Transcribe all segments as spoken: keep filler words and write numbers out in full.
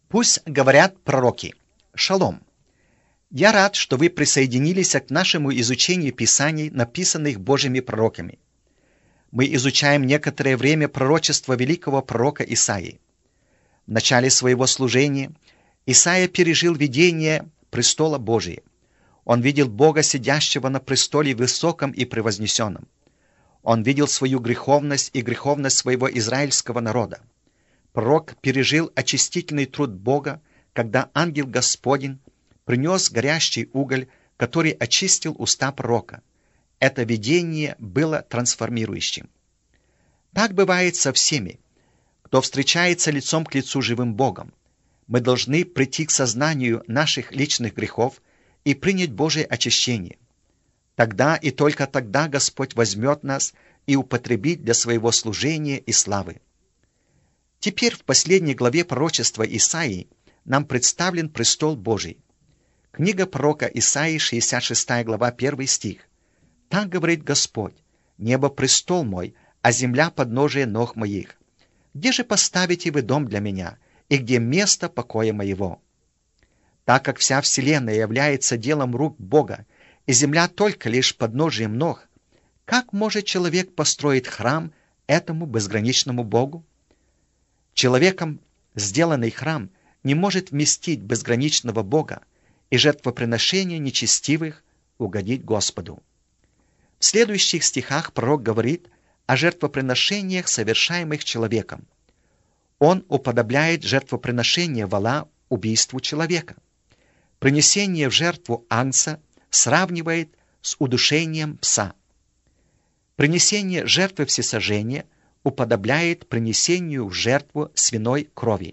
Пусть говорят пророки. Шалом. Я рад, что вы присоединились к нашему изучению Писаний, написанных Божьими пророками. Мы изучаем некоторое время пророчество великого пророка Исаии. В начале своего служения Исаия пережил видение престола Божия. Он видел Бога, сидящего на престоле высоком и превознесенном. Он видел свою греховность и греховность своего израильского народа. Пророк пережил очистительный труд Бога, когда ангел Господень принес горящий уголь, который очистил уста пророка. Это видение было трансформирующим. Так бывает со всеми, кто встречается лицом к лицу живым Богом. Мы должны прийти к сознанию наших личных грехов и принять Божие очищение. Тогда и только тогда Господь возьмет нас и употребит для своего служения и славы. Теперь в последней главе пророчества Исаии нам представлен престол Божий. Книга пророка Исаии, шестьдесят шестая глава, первый стих. «Так говорит Господь: небо престол мой, а земля подножие ног моих. Где же поставите вы дом для меня, и где место покоя моего?» Так как вся вселенная является делом рук Бога, и земля только лишь подножием ног, как может человек построить храм этому безграничному Богу? Человеком сделанный храм не может вместить безграничного Бога, и жертвоприношение нечестивых угодить Господу. В следующих стихах пророк говорит о жертвоприношениях, совершаемых человеком. Он уподобляет жертвоприношение вола убийству человека. Принесение в жертву агнца сравнивает с удушением пса. Принесение жертвы всесожжения уподобляет принесению в жертву свиной крови.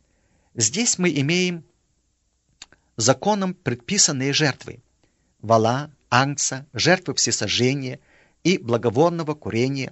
Здесь мы имеем законом предписанные жертвы – вола, агнца, жертвы всесожжения и благовонного курения,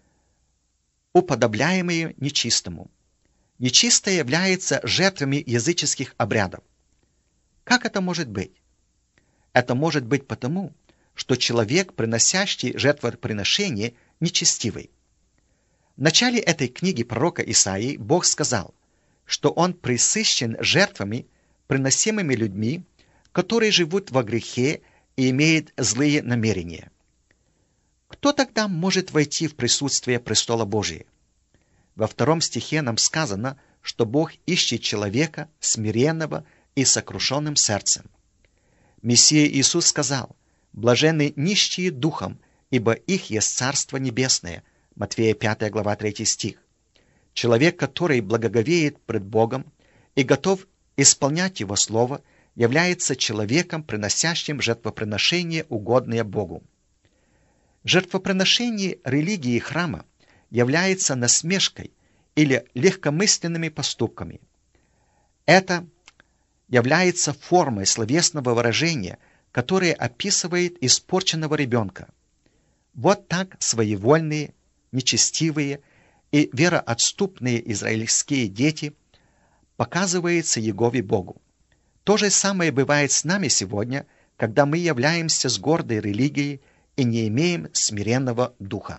уподобляемые нечистому. Нечистое является жертвами языческих обрядов. Как это может быть? Это может быть потому, что человек, приносящий жертвоприношение, нечестивый. В начале этой книги пророка Исаии Бог сказал, что Он пресыщен жертвами, приносимыми людьми, которые живут во грехе и имеют злые намерения. Кто тогда может войти в присутствие престола Божия? Во втором стихе нам сказано, что Бог ищет человека смиренного и сокрушенным сердцем. Мессия Иисус сказал: «Блаженны нищие духом, ибо их есть Царство Небесное». Матфея пятая глава, третий стих. Человек, который благоговеет пред Богом и готов исполнять Его Слово, является человеком, приносящим жертвоприношение, угодное Богу. Жертвоприношение религии храма является насмешкой или легкомысленными поступками. Это является формой словесного выражения, которое описывает испорченного ребенка. Вот так своевольные, нечестивые и вероотступные израильские дети показываются Егове Богу. То же самое бывает с нами сегодня, когда мы являемся с гордой религией и не имеем смиренного духа.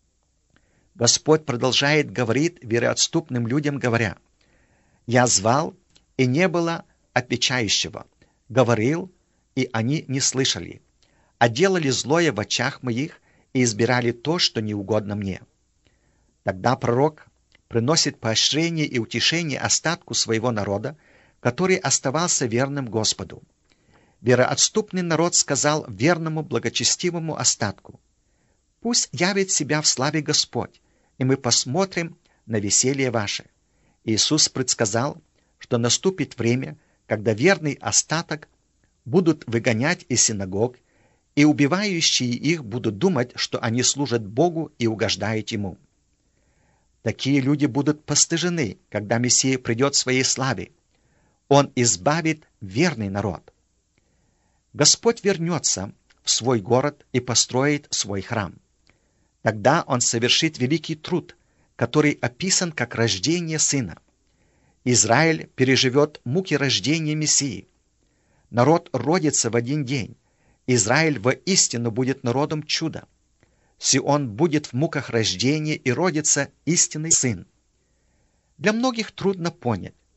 Господь продолжает говорить вероотступным людям, говоря: «Я звал, и не было отвечающего, говорил, и они не слышали, а делали злое в очах моих и избирали то, что не угодно мне». Тогда пророк приносит поощрение и утешение остатку своего народа, который оставался верным Господу. Вероотступный народ сказал верному благочестивому остатку: «Пусть явит себя в славе Господь, и мы посмотрим на веселье ваше». Иисус предсказал, что наступит время, когда верный остаток будут выгонять из синагог, и убивающие их будут думать, что они служат Богу и угождают Ему. Такие люди будут постыжены, когда Мессия придет в своей славе. Он избавит верный народ. Господь вернется в свой город и построит свой храм. Тогда Он совершит великий труд, который описан как рождение Сына. Израиль переживет муки рождения Мессии. Народ родится в один день. Израиль воистину будет народом чуда. Сион будет в муках рождения, и родится истинный сын. Для многих трудно понять,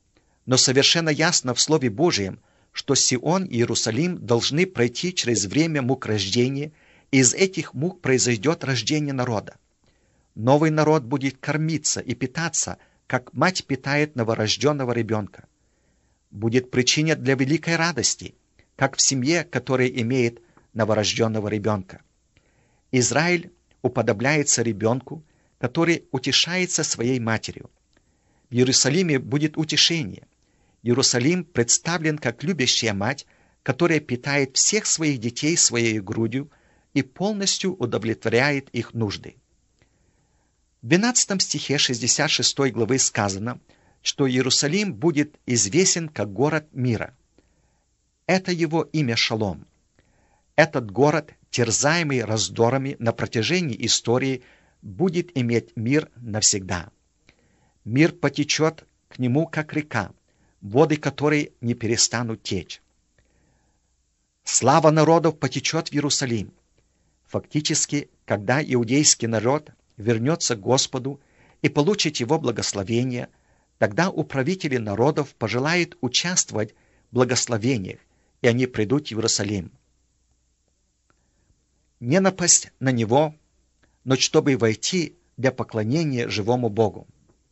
Но совершенно ясно в Слове Божьем, что Сион и Иерусалим должны пройти через время мук рождения, и из этих мук произойдет рождение народа. Новый народ будет кормиться и питаться, как мать питает новорожденного ребенка. Будет причиной для великой радости, как в семье, которая имеет новорожденного ребенка. Израиль уподобляется ребенку, который утешается своей матерью. В Иерусалиме будет утешение. Иерусалим представлен как любящая мать, которая питает всех своих детей своей грудью и полностью удовлетворяет их нужды. В двенадцатом стихе шестьдесят шестой главы сказано, что Иерусалим будет известен как город мира. Это его имя Шалом. Этот город, терзаемый раздорами на протяжении истории, будет иметь мир навсегда. Мир потечет к нему, как река, воды которой не перестанут течь. Слава народов потечет в Иерусалим. Фактически, когда иудейский народ вернется к Господу и получит его благословение, тогда управители народов пожелают участвовать в благословениях, и они придут в Иерусалим. Не напасть на него, но чтобы войти для поклонения живому Богу.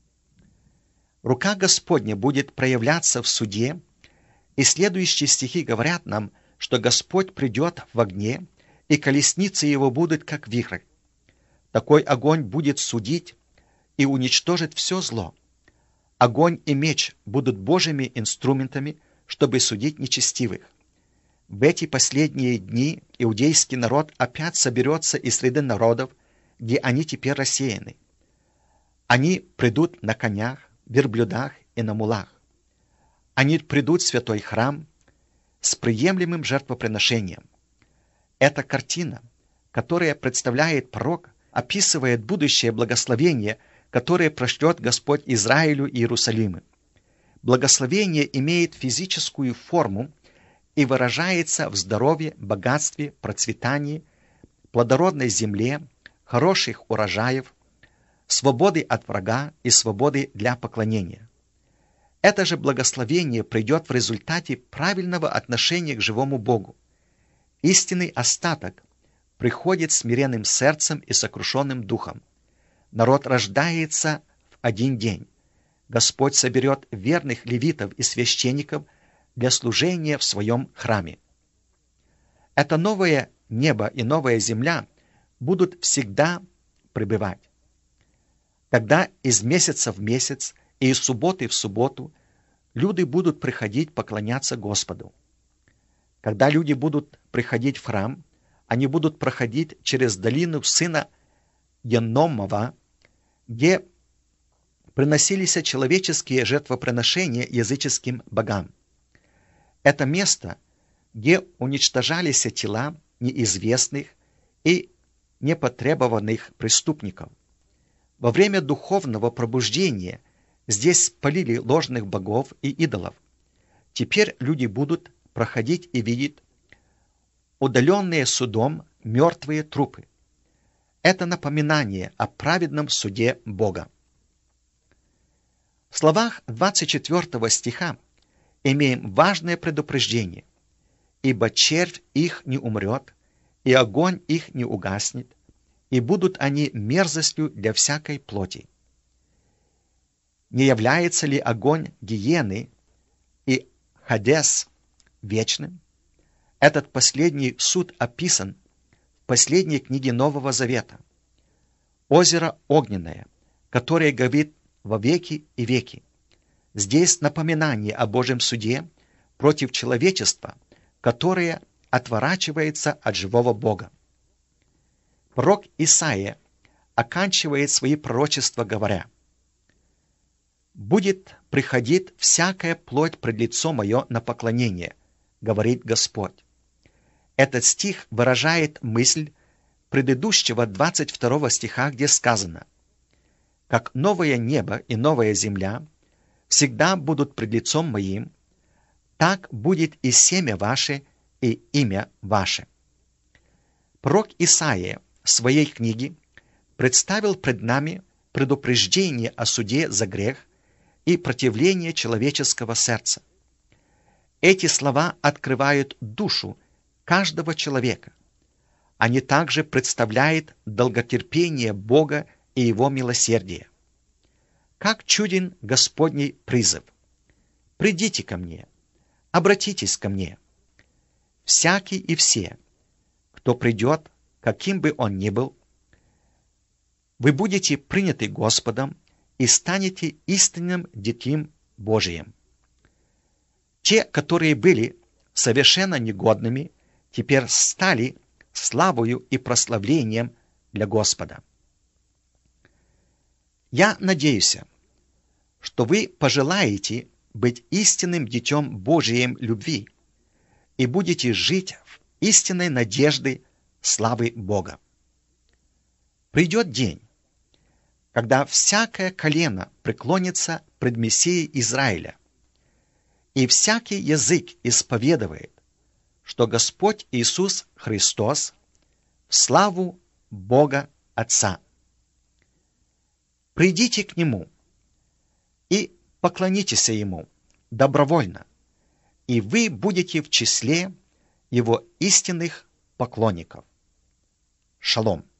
Рука Господня будет проявляться в суде, и следующие стихи говорят нам, что Господь придет в огне, и колесницы его будут как вихрь. Такой огонь будет судить и уничтожить все зло. Огонь и меч будут Божьими инструментами, чтобы судить нечестивых. В эти последние дни иудейский народ опять соберется из среды народов, где они теперь рассеяны. Они придут на конях, верблюдах и на мулах. Они придут в святой храм с приемлемым жертвоприношением. Эта картина, которая представляет пророк, описывает будущее благословение, которое прошлет Господь Израилю и Иерусалиму. Благословение имеет физическую форму и выражается в здоровье, богатстве, процветании, плодородной земле, хороших урожаев, свободы от врага и свободы для поклонения. Это же благословение придет в результате правильного отношения к живому Богу. Истинный остаток приходит смиренным сердцем и сокрушенным духом. Народ рождается в один день. Господь соберет верных левитов и священников для служения в своем храме. Это новое небо и новая земля будут всегда пребывать. Тогда из месяца в месяц и из субботы в субботу люди будут приходить поклоняться Господу. Когда люди будут приходить в храм, они будут проходить через долину сына Еномова, где приносились человеческие жертвоприношения языческим богам. Это место, где уничтожались тела неизвестных и непотребованных преступников. Во время духовного пробуждения здесь спалили ложных богов и идолов. Теперь люди будут проходить и видеть удаленные судом мертвые трупы. Это напоминание о праведном суде Бога. В словах двадцать четвёртого стиха имеем важное предупреждение. «Ибо червь их не умрет, и огонь их не угаснет, и будут они мерзостью для всякой плоти». Не является ли огонь гиены и Хадес вечным? Этот последний суд описан в последней книге Нового Завета. Озеро огненное, которое горит во веки и веки. Здесь напоминание о Божьем суде против человечества, которое отворачивается от живого Бога. Пророк Исаия оканчивает свои пророчества, говоря: «Будет приходить всякая плоть пред лицо мое на поклонение, говорит Господь». Этот стих выражает мысль предыдущего двадцать второго стиха, где сказано: «Как новое небо и новая земля всегда будут пред лицом моим, так будет и семя ваше, и имя ваше». Пророк Исаия в своей книге представил пред нами предупреждение о суде за грех и противление человеческого сердца. Эти слова открывают душу каждого человека. Они также представляют долготерпение Бога и Его милосердие. Как чуден Господний призыв: «Придите ко мне, обратитесь ко мне». Всякий и все, кто придет, каким бы он ни был, вы будете приняты Господом и станете истинным Детем Божиим. Те, которые были совершенно негодными, теперь стали славою и прославлением для Господа. Я надеюсь, что вы пожелаете быть истинным Детем Божиим любви и будете жить в истинной надежде славы Бога. Придет день, когда всякое колено преклонится пред Мессией Израиля, и всякий язык исповедует, что Господь Иисус Христос в славу Бога Отца. Придите к Нему и поклонитесь Ему добровольно, и вы будете в числе Его истинных поклонников. Шалом.